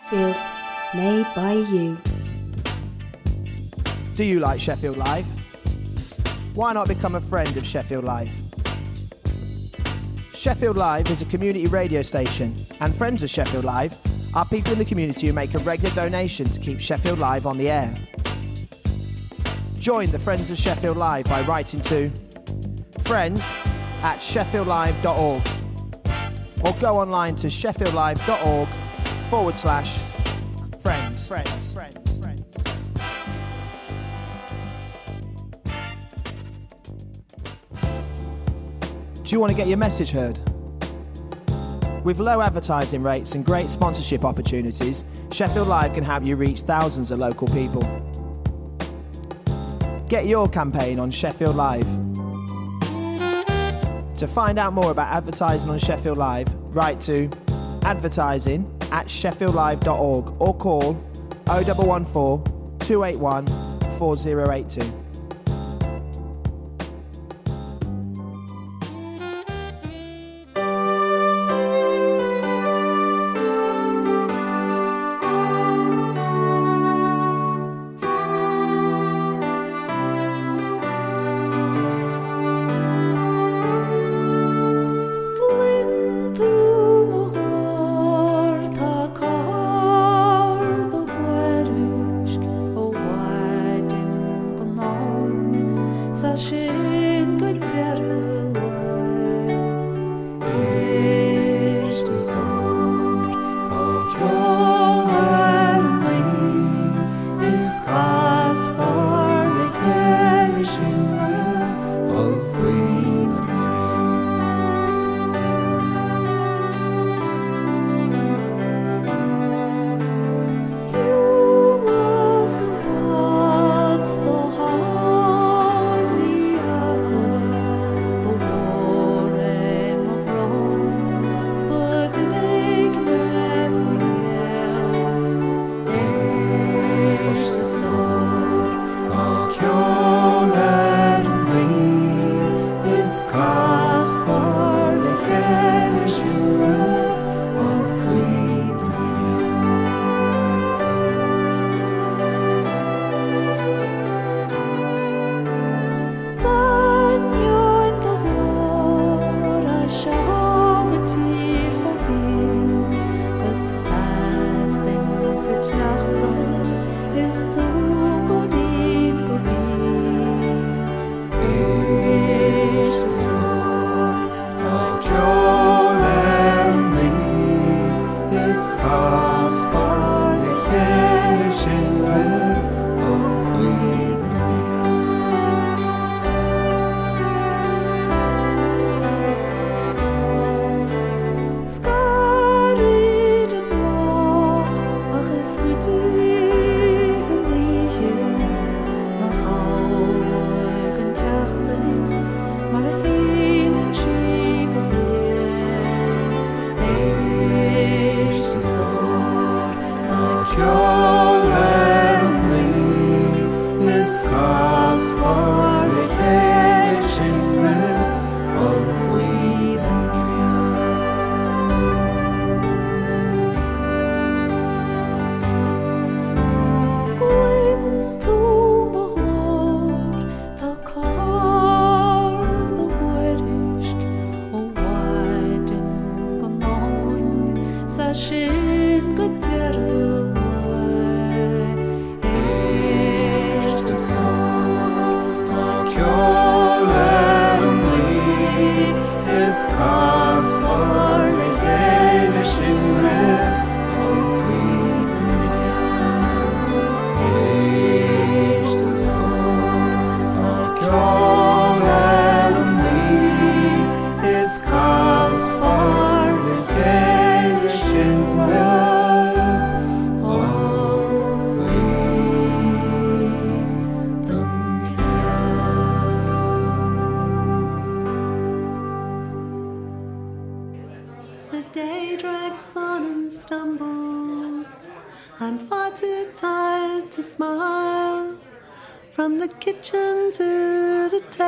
Sheffield, made by you. Do you like Sheffield Live? Why not become a friend of Sheffield Live? Sheffield Live is a community radio station, and friends of Sheffield Live are people in the community who make a regular donation to keep Sheffield Live on the air. Join the Friends of Sheffield Live by writing to friends@sheffieldlive.org or go online to sheffieldlive.org/friends. Do you want to get your message heard? With low advertising rates and great sponsorship opportunities, Sheffield Live can help you reach thousands of local people. Get your campaign on Sheffield Live. To find out more about advertising on Sheffield Live, write to advertising@sheffieldlive.org or call 0114 281 4082.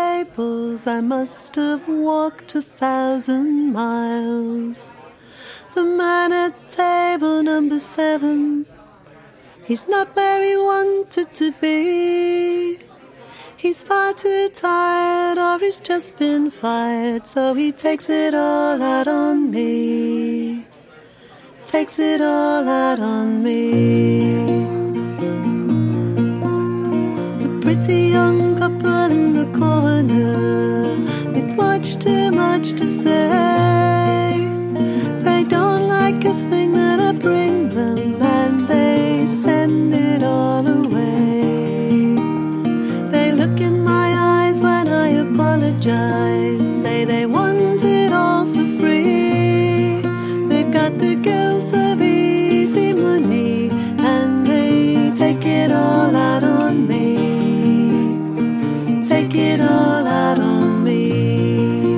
I must have walked 1,000 miles. the man at table number 7. He's not where he wanted to be. He's far too tired, or he's just been fired, so he takes it all out on me. Takes it all out on me. The pretty young couple in the corner, with much too much to say. They don't like a thing that I bring them, and they send it all away. They look in my eyes when I apologize, say they want it all for free. They've got the guilt of easy money, and they take it all out on me. Take it all out on me.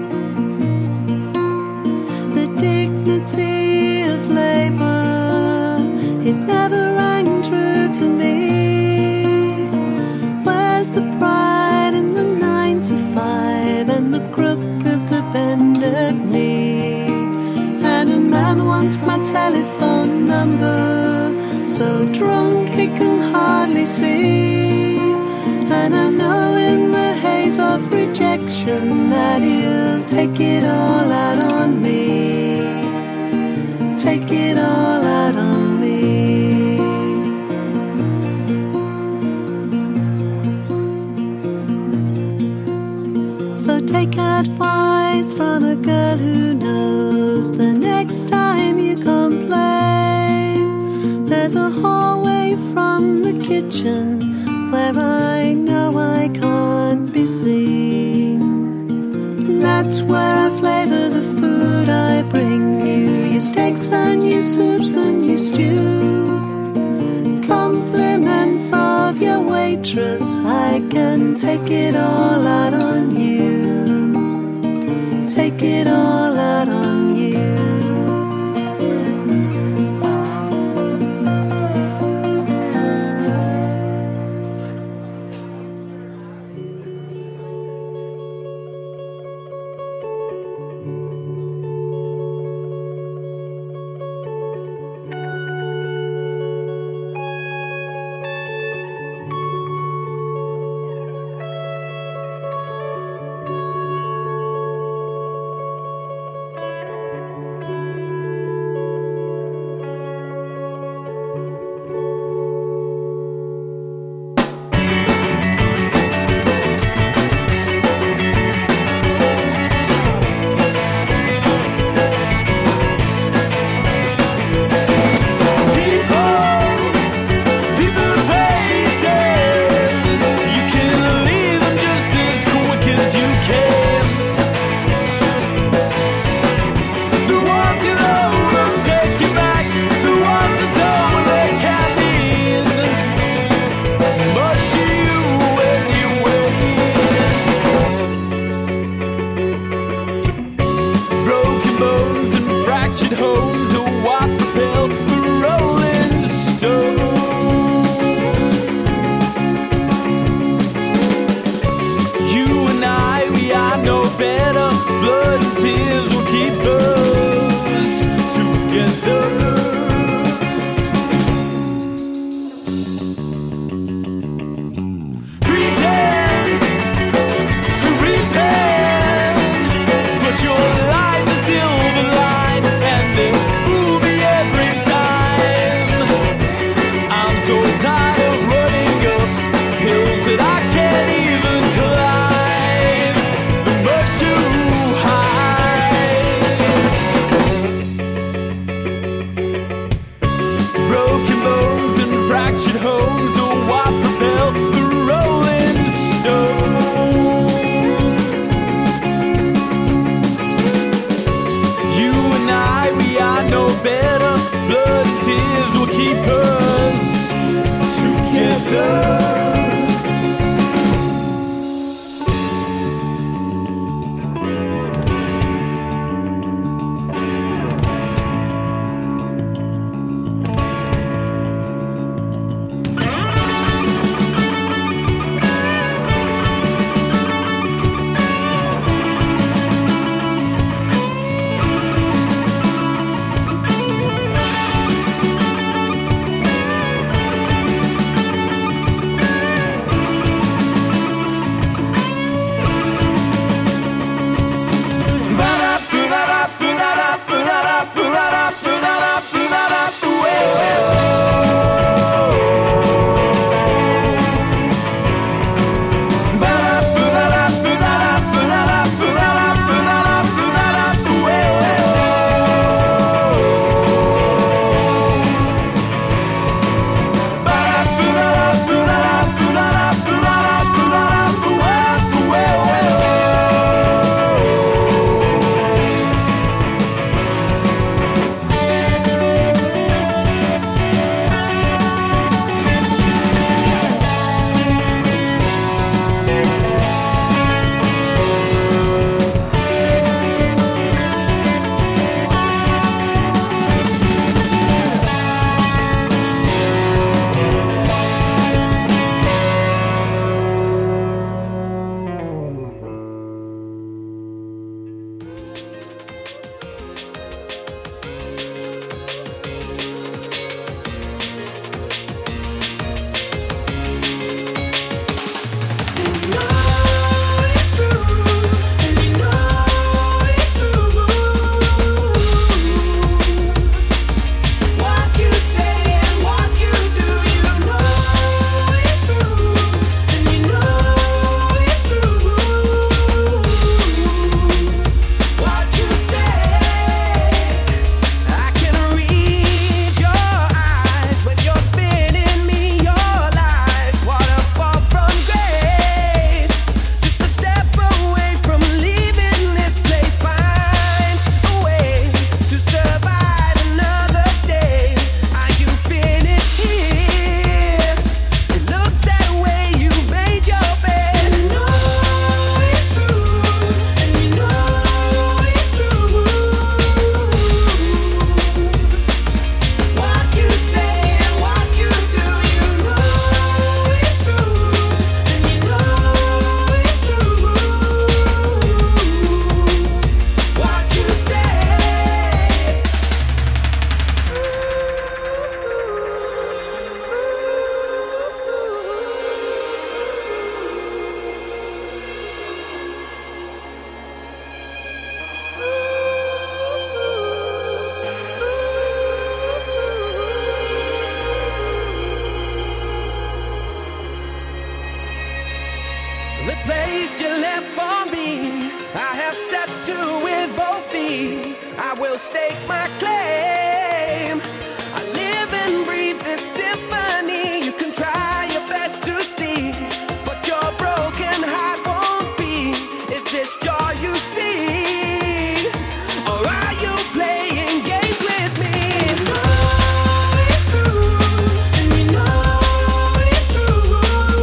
The dignity of labor, it never rang true to me. Where's the pride in the 9 to 5 and the crook of the bended knee? And a man wants my telephone number, so drunk he can hardly see. And I know in the haze of rejection that he'll take it all out on me. Take it all out on me. So take advice from a girl who knows the next time you complain, there's a hallway from the kitchen where I know I can't be seen. That's where I flavor the food I bring you, your steaks and your soups and your stew. Compliments of your waitress, I can take it all out on you. Take it all out on you. Your lies a silver line, and they fool me. will stake my claim. I live and breathe this symphony. You can try your best to see, but your broken heart won't be. Is this joy you see, or are you playing games with me? You know it's true, and you know it's true.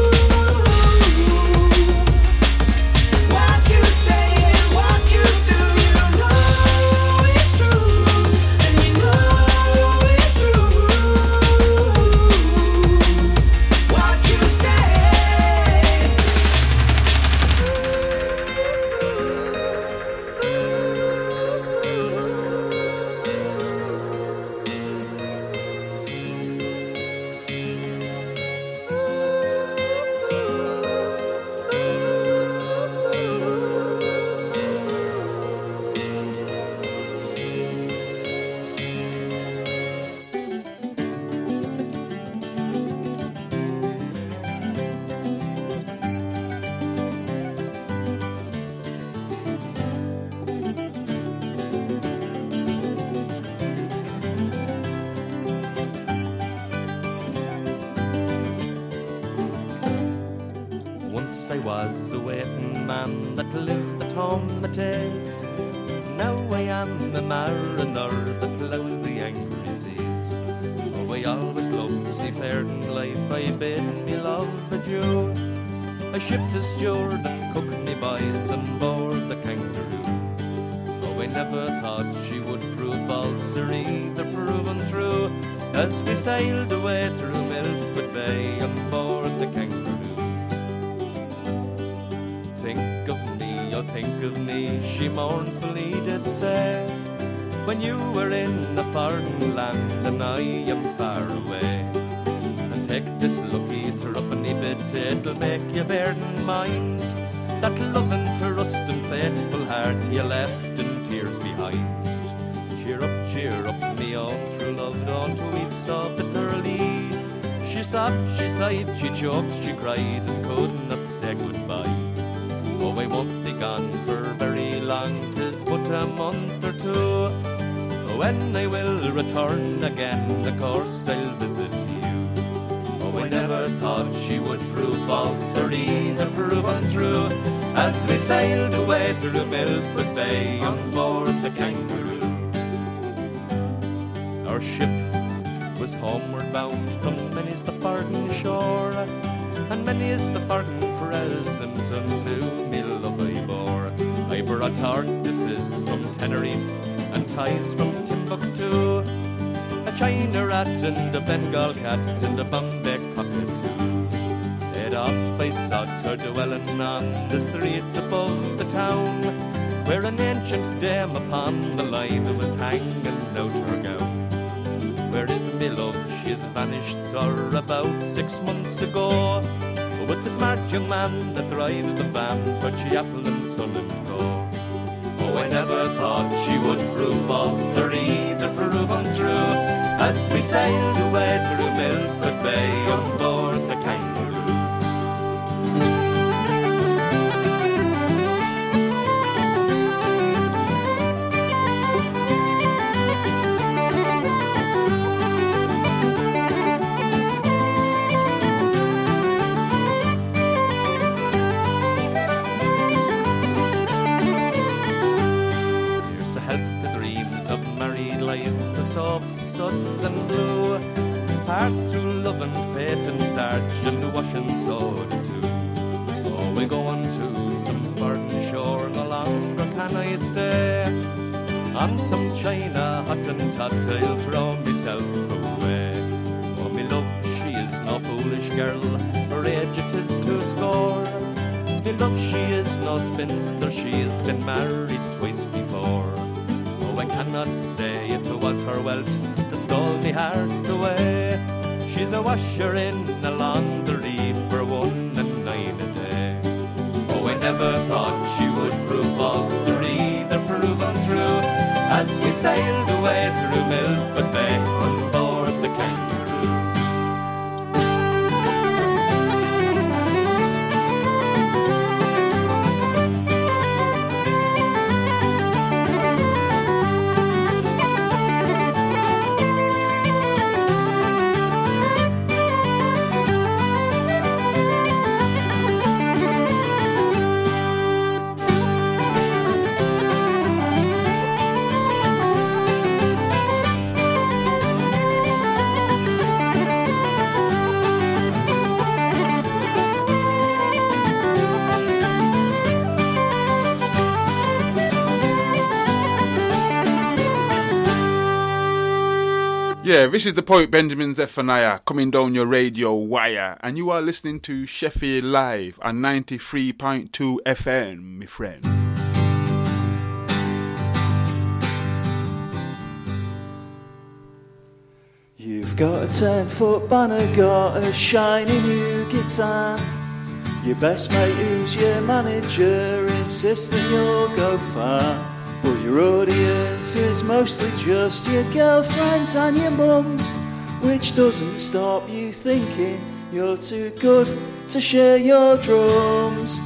What you say and what you do, you know it's true, and you know it's true. What you say. Once I was a waiting man that lived at home at Tays. Now I am a mariner that ploughs the angry seas. Oh, I always loved seafaring life, I bid me love adieu. I shipped a steward and cooked me boys on board the Kangaroo. Oh, I never thought she would prove false or either proven true, as we sailed away through Milford Bay on board the Kangaroo. Think of me, oh think of me, she mournfully did say, when you were in a foreign land and I am far away. And take this lucky threepenny bit, it'll make you bear in mind that loving, trust and faithful heart you left in tears behind. Cheer up, me own true love, don't weep so bitterly. She sobbed, she sighed, she choked, she cried, and could not say goodbye. Oh, I won't be gone for very long, 'tis but a month or two. When I will return again, of course I'll visit you. Oh, I never thought she would prove false or either prove untrue, as we sailed away through Milford Bay on board the Kangaroo. Our ship was homeward bound from many's the farthing shore, and many is the farthing present unto me love I bore. I brought tortoises from Tenerife and ties from Timbuktu, a China rat and a Bengal cat and a Bombay cockatoo. Head off I sought her dwelling on the streets above the town, where an ancient dame upon the line was hanging out her gown. Where is me love? She has vanished, sir, about 6 months ago, with the smart young man that drives the van for Chiapple and Son and Co. Oh, I never thought she would prove false or either prove untrue, as we sailed away through Milford Bay on board the Kangaroo. Suds and blue, parts through love and fate and starch and wash and soda too. Oh, we go on to some foreign shore, no longer can I stay. On some China hot and tot, I'll throw myself away. Oh, me love, she is no foolish girl, her age it is 2score. Me love, she is no spinster, she has been married twice before. Oh, I cannot say it was her wealth that stole me heart away. She's a washer in a laundry for 1 and 9 a day. Oh, I never thought she would prove false or either prove untrue, as we sailed away through Milford Bay on board the Kangaroo. Yeah, this is the poet Benjamin Zephaniah coming down your radio wire, and you are listening to Sheffield Live on 93.2 FM, my friend. You've got a 10-foot banner, got a shiny new guitar. Your best mate who's your manager insists that you'll go far. But your audience is mostly just your girlfriends and your mums, which doesn't stop you thinking you're too good to share your drums.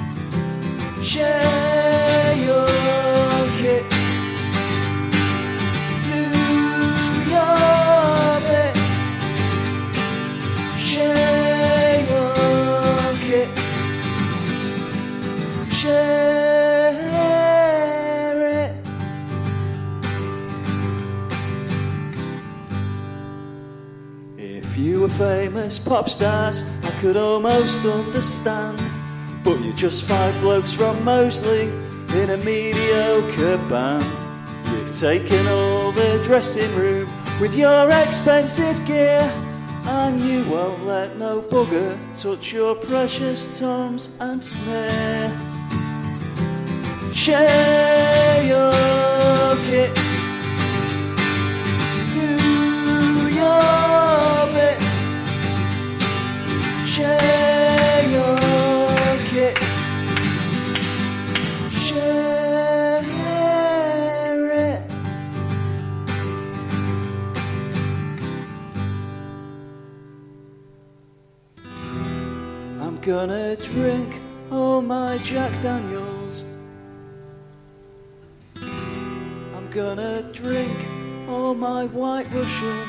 Share your kit. Do your bit. Share your kit. Share it. If you were famous pop stars, I could almost understand. But you're just 5 blokes from Moseley in a mediocre band. You've taken all the dressing room with your expensive gear, and you won't let no bugger touch your precious toms and snare. Share your kit. Do your bit. Share your kit. Share it. I'm gonna drink all my Jack Daniels. I'm gonna drink all my White Russian.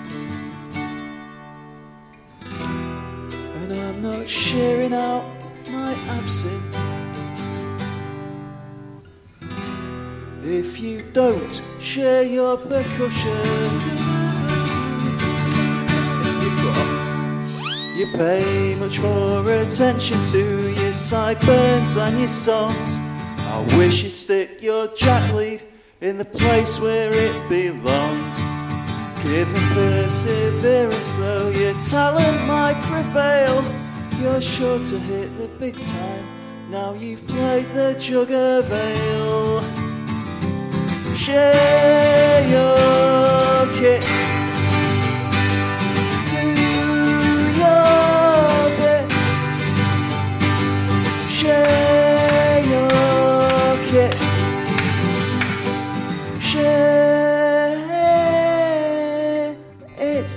And I'm not sharing out my absinthe. If you don't share your percussion, you pay much more attention to your sideburns than your songs. I wish you'd stick your jack lead in the place where it belongs. Given perseverance, though your talent might prevail, you're sure to hit the big time now you've played the jug of ale. Share your kit. Do your bit. Share your kit. Share it.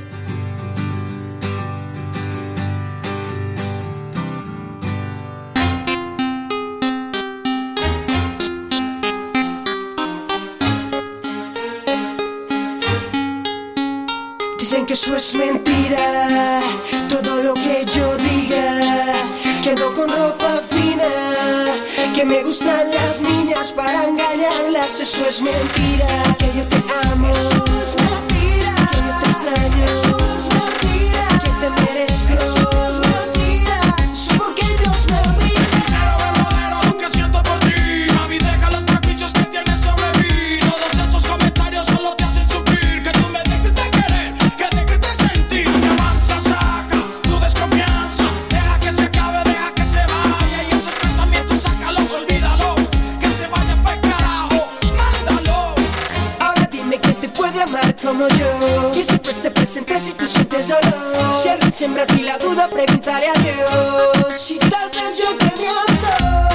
Dicen que eso es mentira, todo lo que yo diga, que ando con ropa fina, que me gustan las niñas para engañarlas. Eso es mentira, que yo te amo. Eso es mentira, que yo te extraño. Eso es mentira, que te merezco. Eso es mentira, eso es porque Dios me olvida. Sincero, verdadero, lo que siento por ti. Mami, deja los prejuicios que tienes sobre mí. Todos esos comentarios solo te hacen sufrir. Que tú me dejes de querer, que dejes de sentir. Que avanza, saca tu desconfianza. Deja que se acabe, deja que se vaya. Y esos pensamientos, sácalos, olvídalos. Que se vayan pa'l carajo, mándalo. Ahora dime quién te puede amar como yo, y siempre esté presente si tú sientes dolor. Si alguien siembra a ti la duda, preguntaré a Dios si tal vez yo te miento.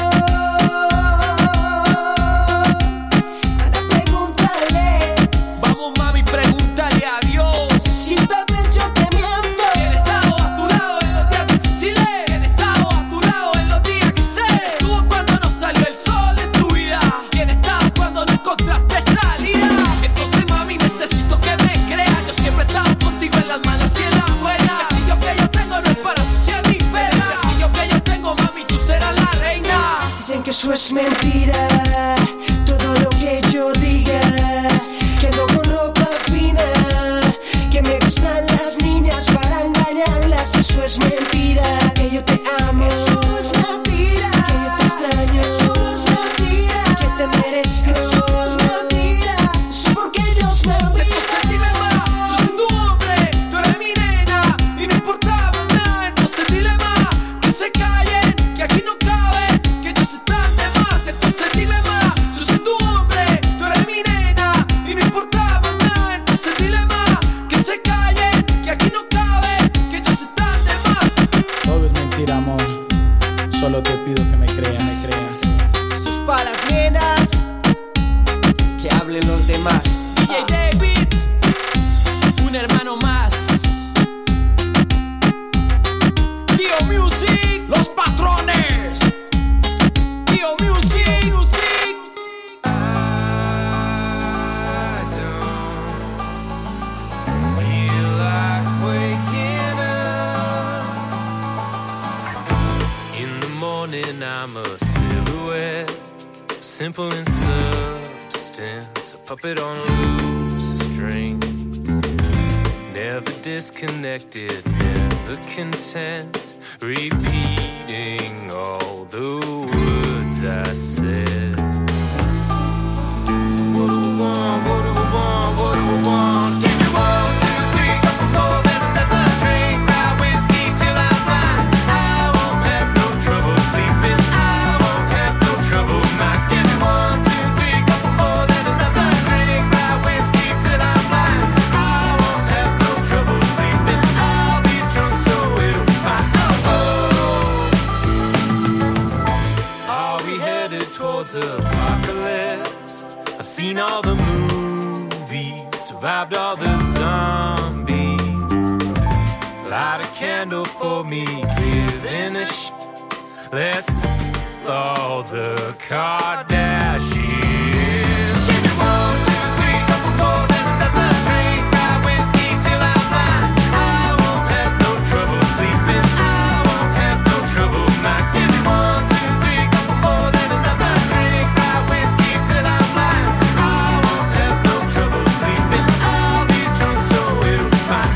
Anda, pregúntale. Vamos mami, pregúntale a Dios Si tal vez yo te miento. quién ha estado a tu lado en los días difíciles, quién ha estado a tu lado en los días que sé. Estuvo cuando no salió el sol en tu vida, quién estaba cuando no encontraste salida. Entonces mami, necesito que me creas, yo siempre he estado contigo en las malas y en las buenas. El castillo que yo tengo no es para asociar ni pena. El castillo que yo tengo, mami, tú serás la reina. Dicen que eso es mentira, todo lo que yo diga, que ando con ropa fina, que me gustan las niñas para engañarlas. Eso es mentira, que yo te amo. Eso es mentira, que yo te extraño. Eso es mentira, que te merezco. Eso es mentira, eso es porque Dios me olvida. Dime más, I'm a silhouette, simple in substance, a puppet on loose string. Never disconnected, never content, repeating all the words I said. So what do we want, what do we want, what do we want? Give me 1, 2, 3, couple more than another drink. Rye whiskey till I'm fine. I won't have no trouble sleeping. I won't have no trouble. Might give me 1, 2, 3, couple more than another drink. Rye whiskey till I'm fine. I won't have no trouble sleeping. I'll be drunk so it'll be fine. Are we headed towards apocalypse? I've seen all the movies, survived all the zombies. Light a candle for me, giving a let's all the Kardashians. Give me 1, 2, 3, couple more than another drink. Rye whiskey till I'm fine. I won't have no trouble sleeping. I won't have no trouble. Might give me 1, 2, 3, couple more than another drink. Rye whiskey till I'm fine. I won't have no trouble sleeping. I'll be drunk so it'll be fine.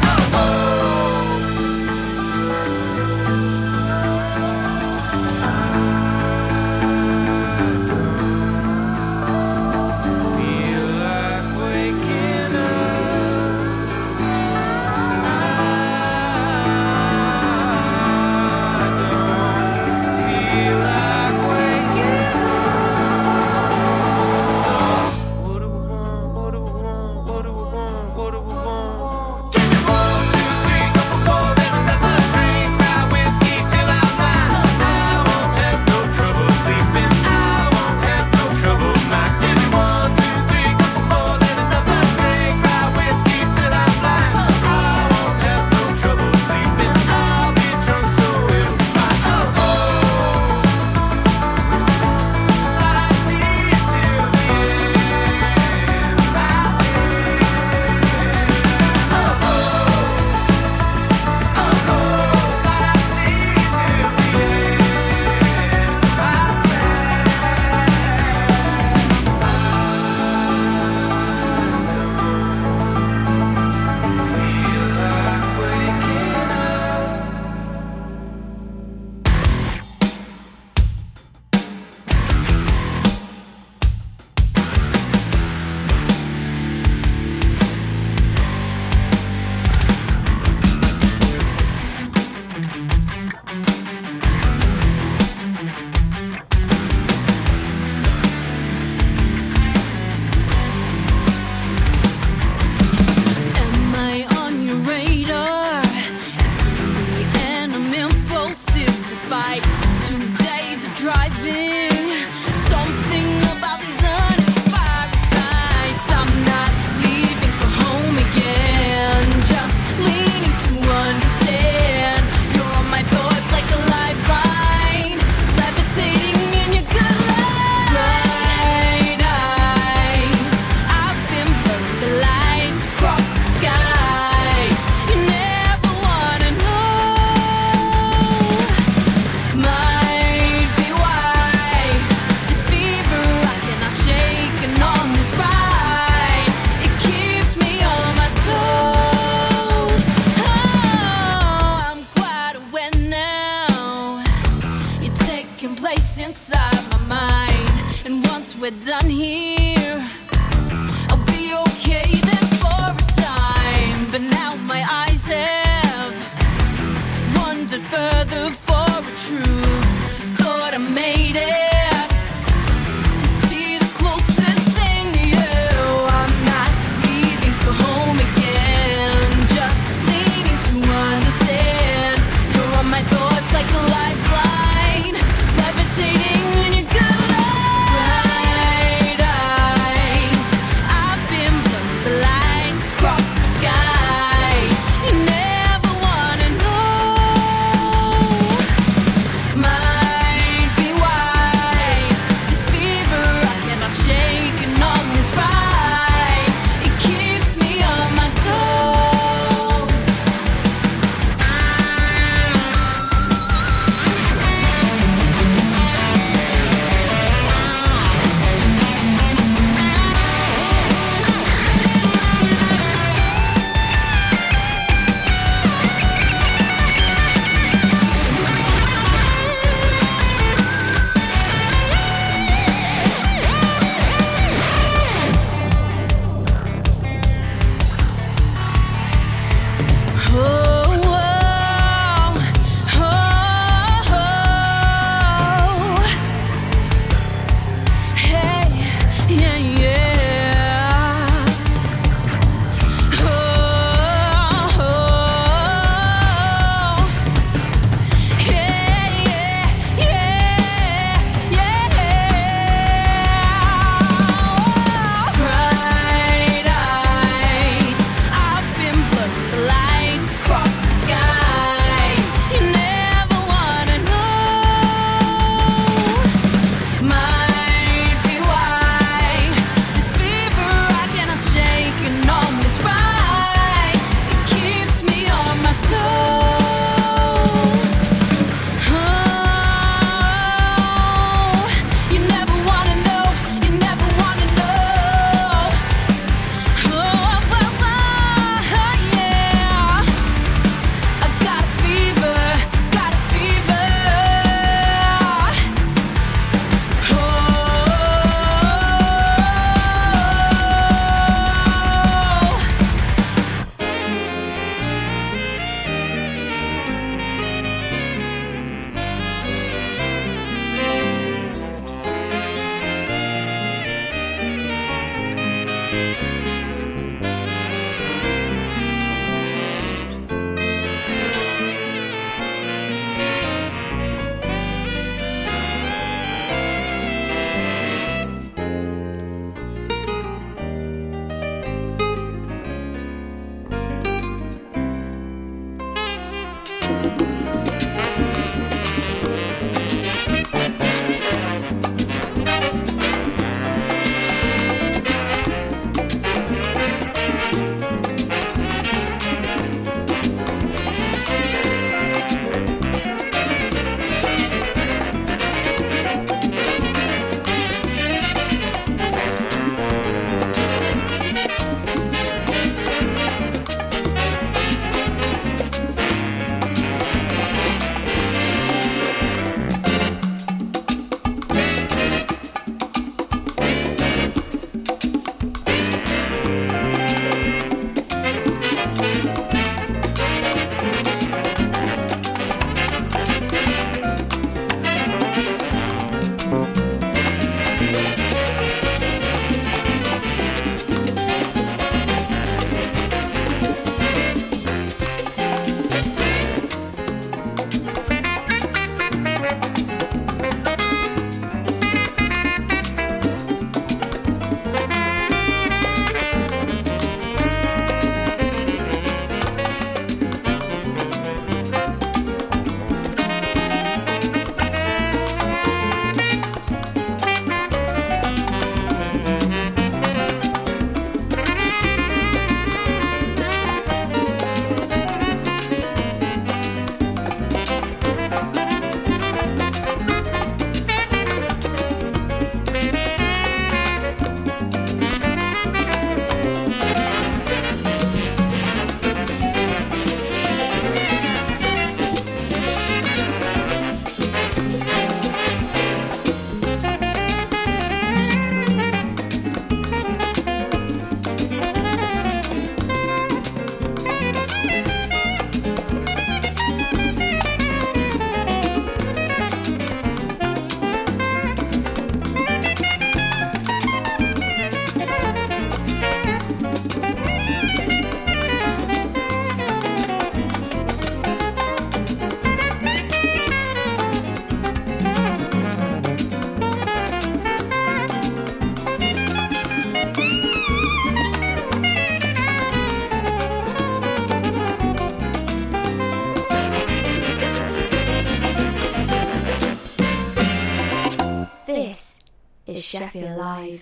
is Sheffield Live.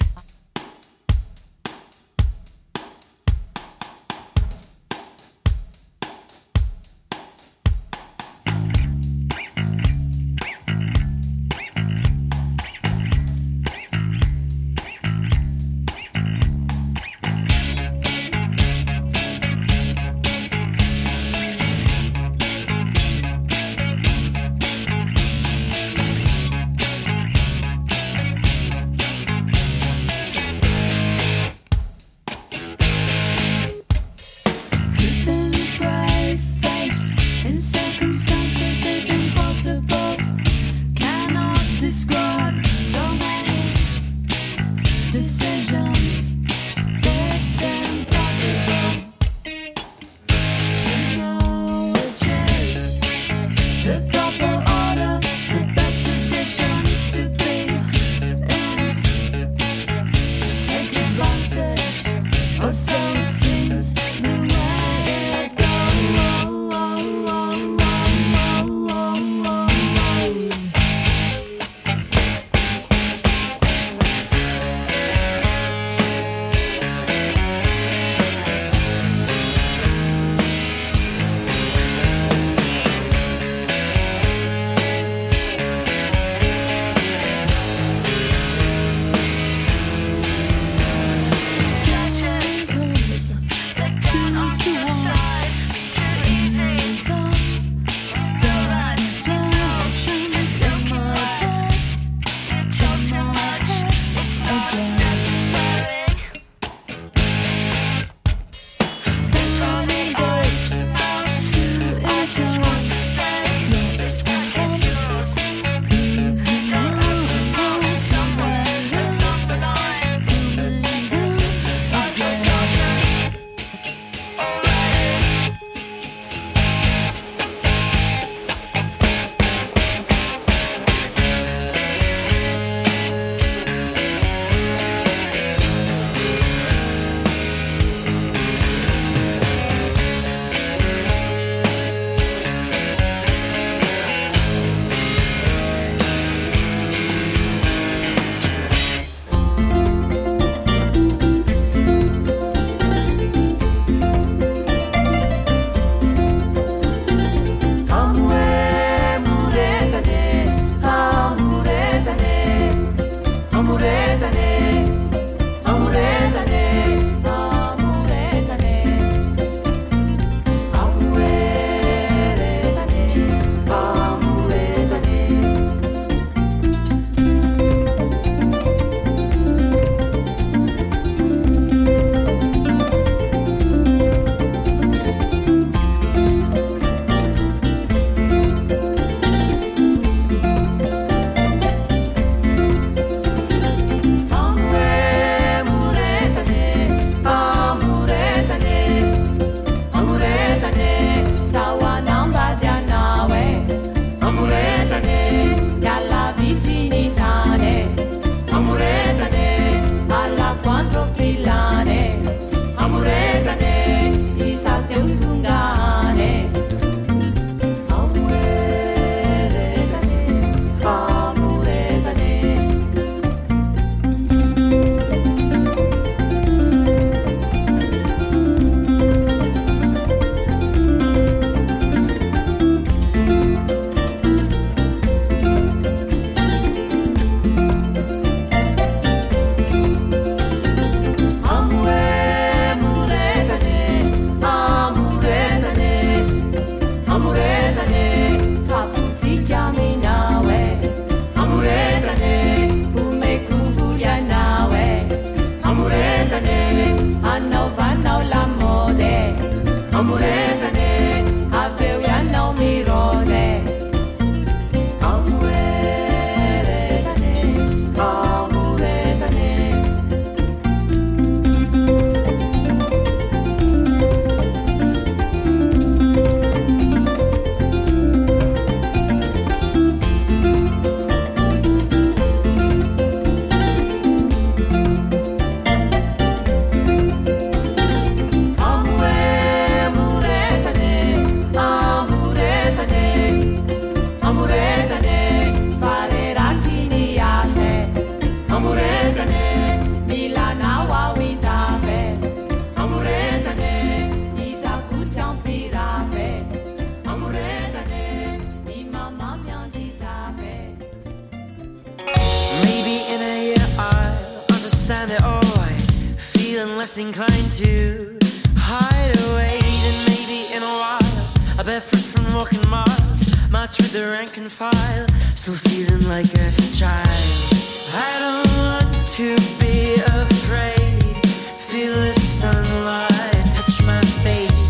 less inclined to hide away than maybe in a while. I barefoot from walking miles, march with the rank and file, still feeling like a child. I don't want to be afraid, feel the sunlight touch my face,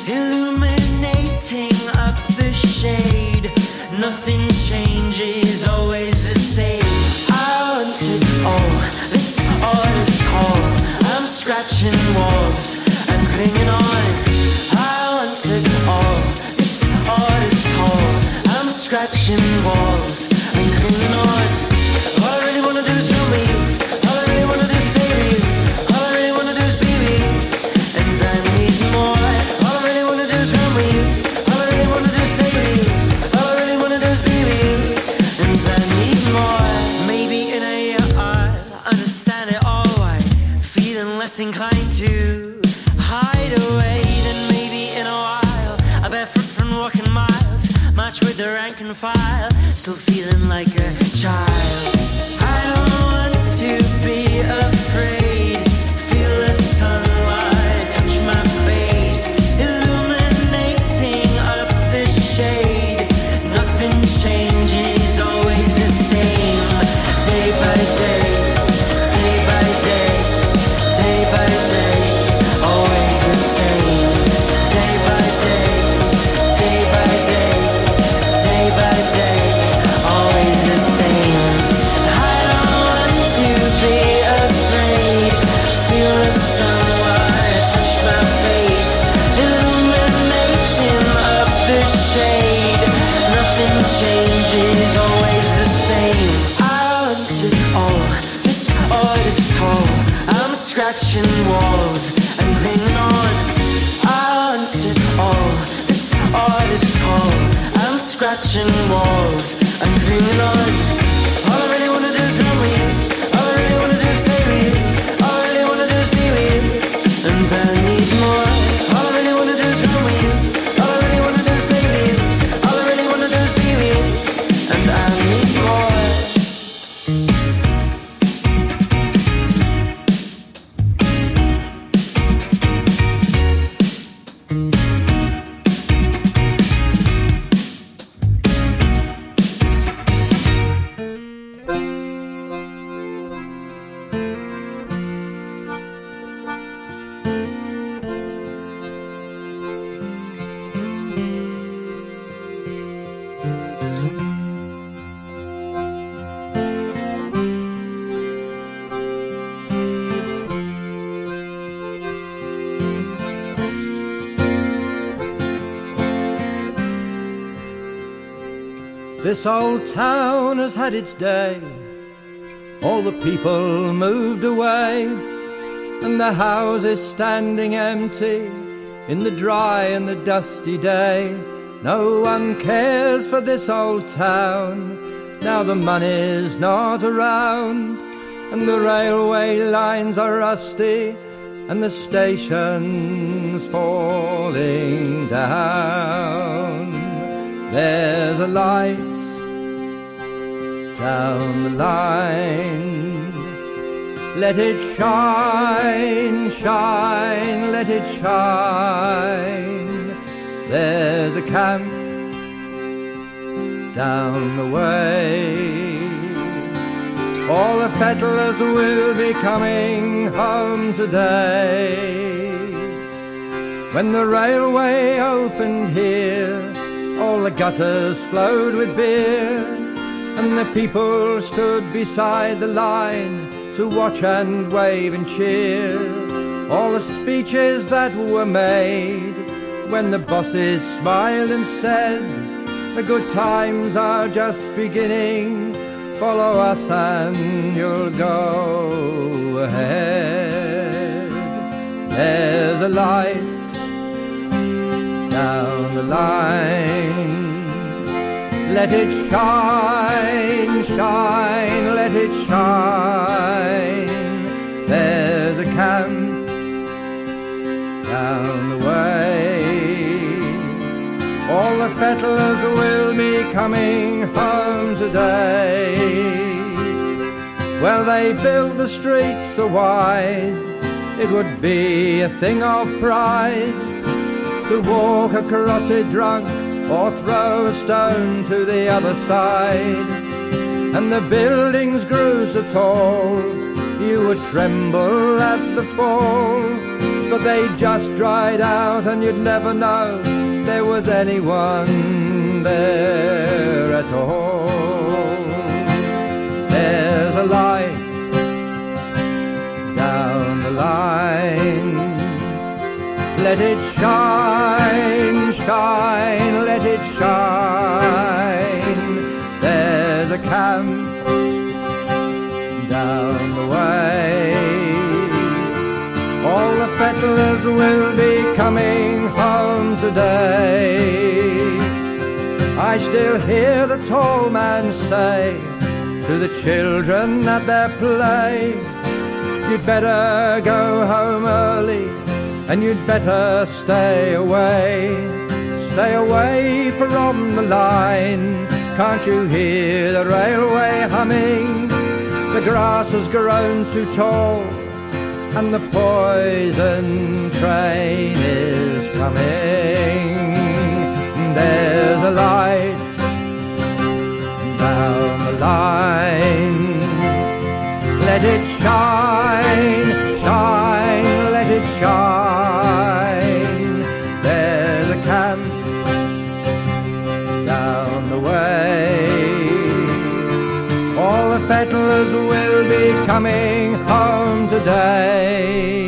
illuminating up the shade. Nothing changes, always the same. I want it all, this art is tall. I'm scratching walls, I'm clinging on. I want it all, this art is tall. I'm scratching walls, I'm clinging on. All I really wanna do is film me. All I really wanna do is stay with you. All I really wanna do is be with you, and I need more. All I really wanna do is film me. All I really wanna do is stay with you. All I really wanna do is be with you, and I need more. Maybe in a year I'll understand it all. I'm feeling less inclined to hide away than maybe in a while. I barefoot from walking miles, march with the rank and file, still feeling like a child. I don't want to be afraid, feel the sunlight touch my face, illuminating up the shade. Nothing changes, always the same. Day by day, day by day, day by day, always the same. Day by day, day by day, day by day, always the same. I don't want to be afraid, feel the sunlight touch my face, illuminating up the shade. Nothing changes, always the same. I want it all, this art is tall. I'm scratching walls, I'm clinging on. I want it all, this art is tall. I'm scratching walls, I'm clinging on. All I really wanna do is run with you. All I really wanna do is stay with you. All I really wanna do is be with you, and I need more. All I really wanna do is run with you. All I really wanna do is stay with you. All I really wanna do is be with you, and I need more. This old town has had its day. All the people moved away, and the houses standing empty in the dry and the dusty day. No one cares for this old town, now the money's not around, and the railway lines are rusty, and the station's falling down. There's a light down the line, let it shine, shine, let it shine. There's a camp down the way, all the fettlers will be coming home today. When the railway opened here, all the gutters flowed with beer, and the people stood beside the line to watch and wave and cheer. All the speeches that were made, when the bosses smiled and said, the good times are just beginning, follow us and you'll go ahead. There's a light down the line, let it shine, shine, let it shine. There's a camp down the way, all the fettlers will be coming home today. Well, they built the streets so wide, it would be a thing of pride to walk across it drunk or throw a stone to the other side. And the buildings grew so tall, you would tremble at the fall, but they just dried out and you'd never know there was anyone there at all. There's a light down the line, let it shine, shine, let it shine. There's a camp down the way, all the fettlers will be coming home today. I still hear the tall man say to the children at their play, you'd better go home early and you'd better stay away from the line. Can't you hear the railway humming? The grass has grown too tall and the poison train is coming. There's a light down the line, let it shine, shine, let it shine. There's a camp down the way, all the fettlers will be coming home today.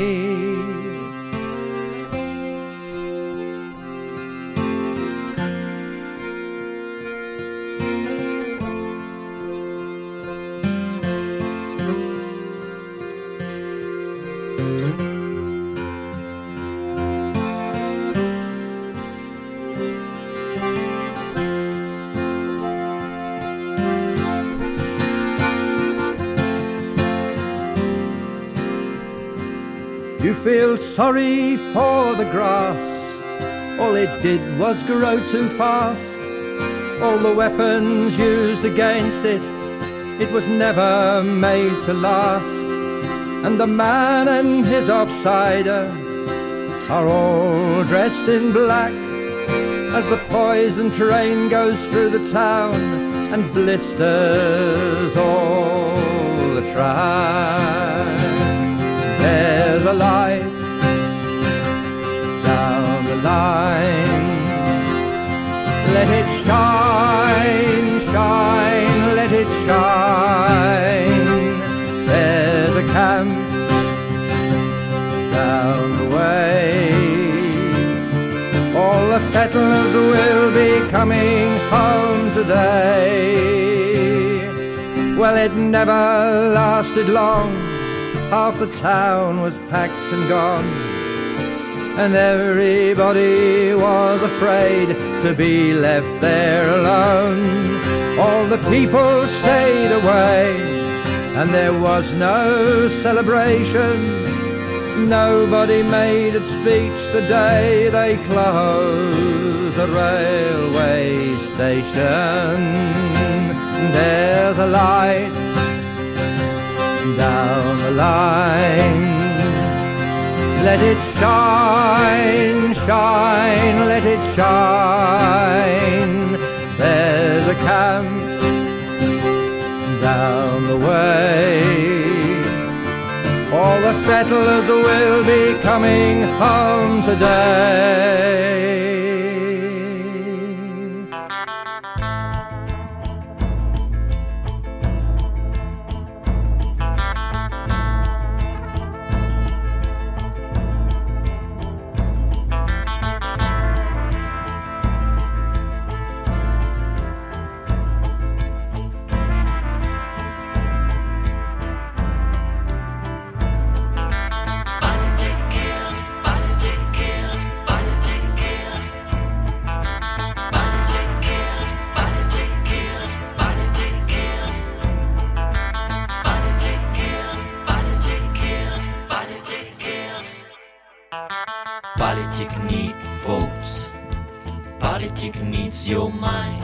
You feel sorry for the grass, all it did was grow too fast. All the weapons used against it, it was never made to last. And the man and his offsider are all dressed in black as the poison train goes through the town and blisters all the track. There's a light down the line, let it shine, shine, let it shine. There's a camp down the way, all the fettlers will be coming home today. Well, it never lasted long, half the town was packed and gone, and everybody was afraid to be left there alone. All the people stayed away, and there was no celebration. Nobody made a speech the day they closed the railway station. There's a light down the line, let it shine, shine, let it shine. There's a camp down the way, all the settlers will be coming home today. Politic needs votes, politic needs your mind,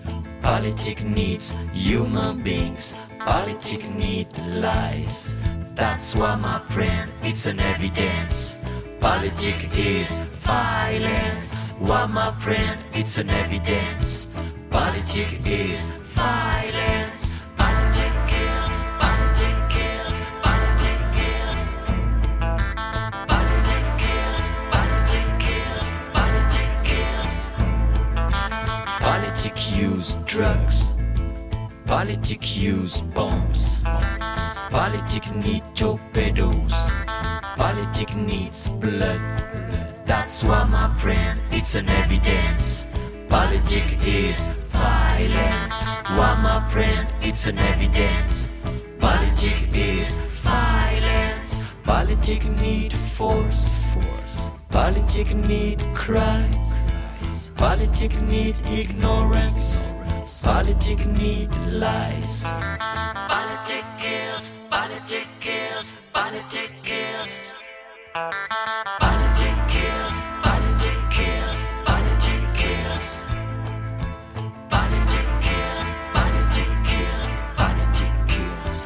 politic needs human beings, politic needs lies, That's why, my friend, it's an evidence. Politics is violence. Why, my friend, it's an evidence. Politics is violence. Politics kills, politics kills, politics kills. Politics kills, politics kills, politics kills. Politics use drugs. Politics use bombs. Politics need torpedoes. Politics needs blood. That's why, my friend, it's an evidence. Politics is violence. Why, my friend, it's an evidence. Politics is violence. Politics need force. Politics need cries. Politics need ignorance. Politics need lies. Politics kills. Politics kills. Politics kills. Politics kills. Politics kills. Politics kills. Politics kills. Politics kills. Politics kills.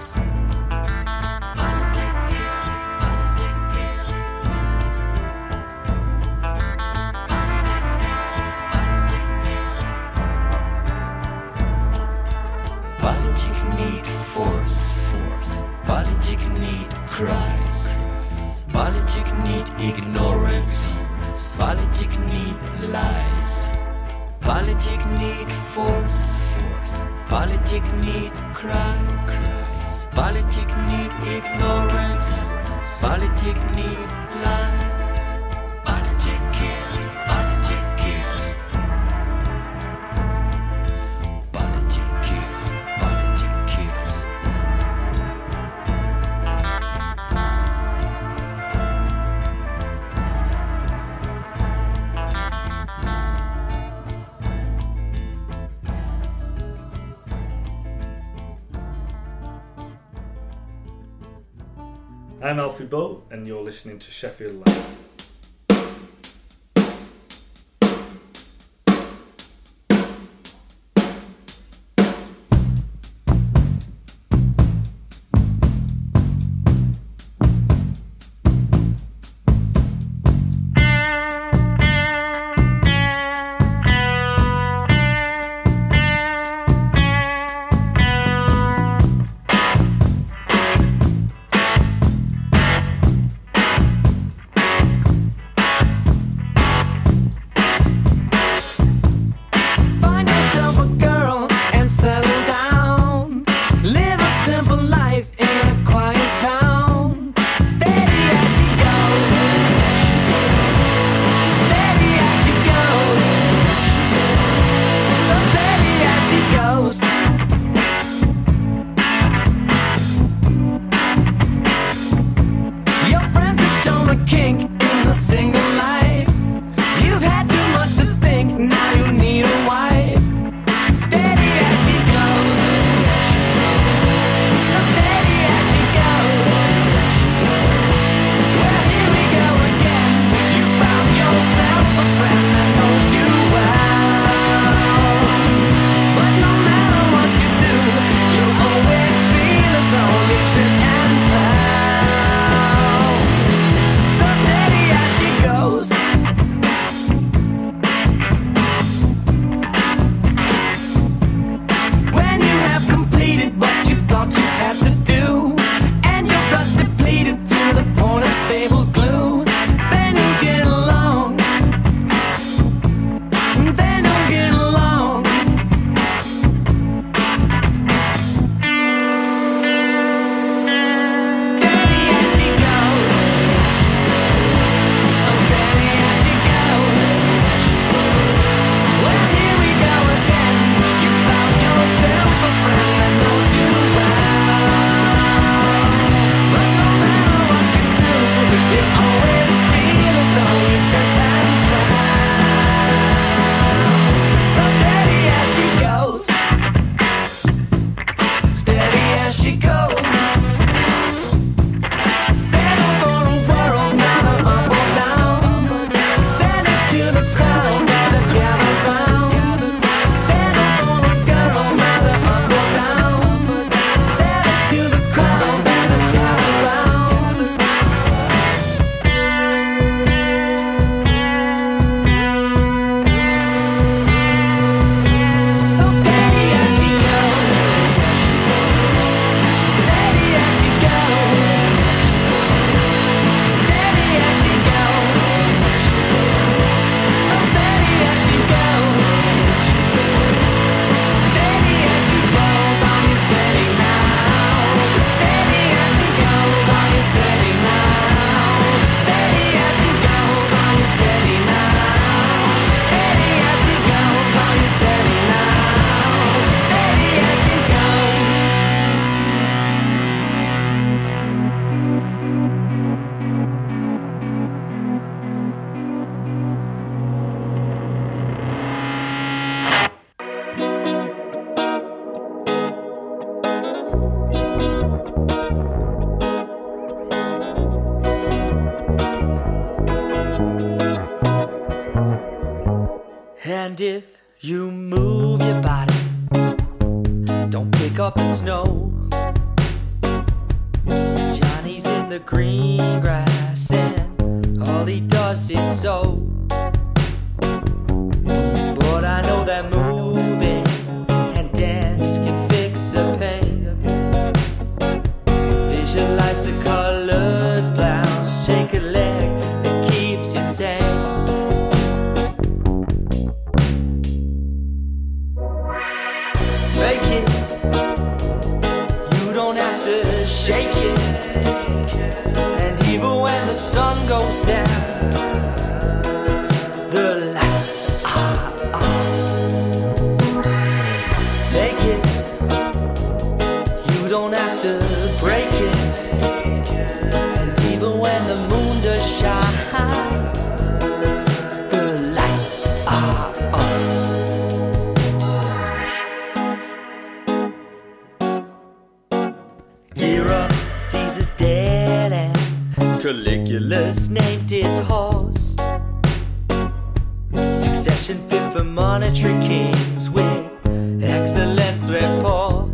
Politics need force. Politics need cries. Politics need ignorance. Politics need lies. Politics need force. Politics need cries. Politics need ignorance. Politics need lies. Politics kills. Politics kills. Politics kills. Politics kills. I'm Alfie Bull, and you're listening to Sheffield Live. And if you move your body, don't pick up the snow. Johnny's in the green grass and all he does is sow. But I know that moving and dance can fix the pain. Visualize the colored blouse, shake a leg that keeps you sane. Make it, you don't have to shake it. And even when the sun goes down, the lights are on. Take it, you don't have to break it. And even when the moon does shine, the lights are on. Hero Caesar's dead and Caligula's named his horse. Succession fit for monetary kings with excellent rapport.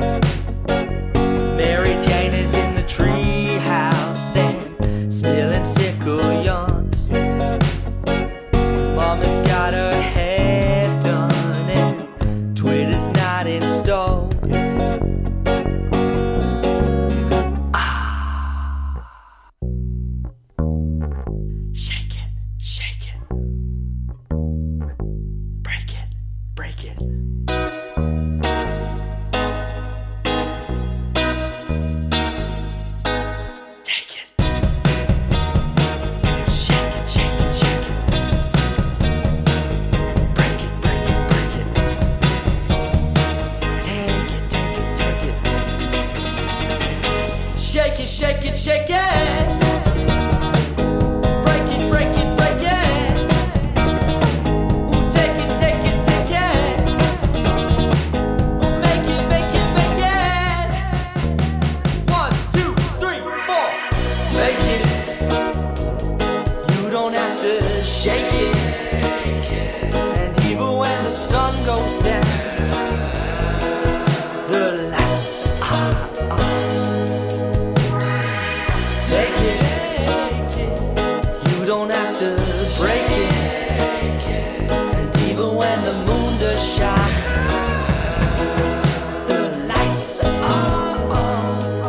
Mary Jane is in the tree house and spilling sickle yarns. Mama's got her hair done and Twitter's not installed. Shake it, shake it. Break it, break it. Take it. Shake it, shake it, shake it. Break it, break it, break it. Take it, take it, take it. Shake it, shake it, shake it. Break it, break it, break it. Ooh, take it, take it, take it. Ooh, make it, make it, make it. 1, 2, 3, 4. Make it. You don't have to shake it. And even when the sun goes down, the lights are on. Take it. You don't have to break it. And even when the moon does shine, the lights are on.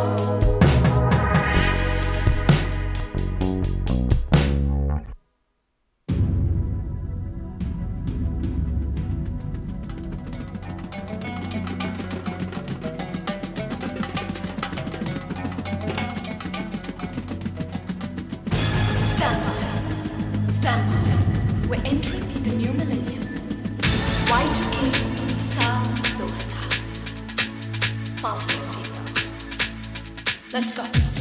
Stand by. Stand by. We're entering the new millennium. Y2K, साल 2000. Fasten your seatbelts. Let's go.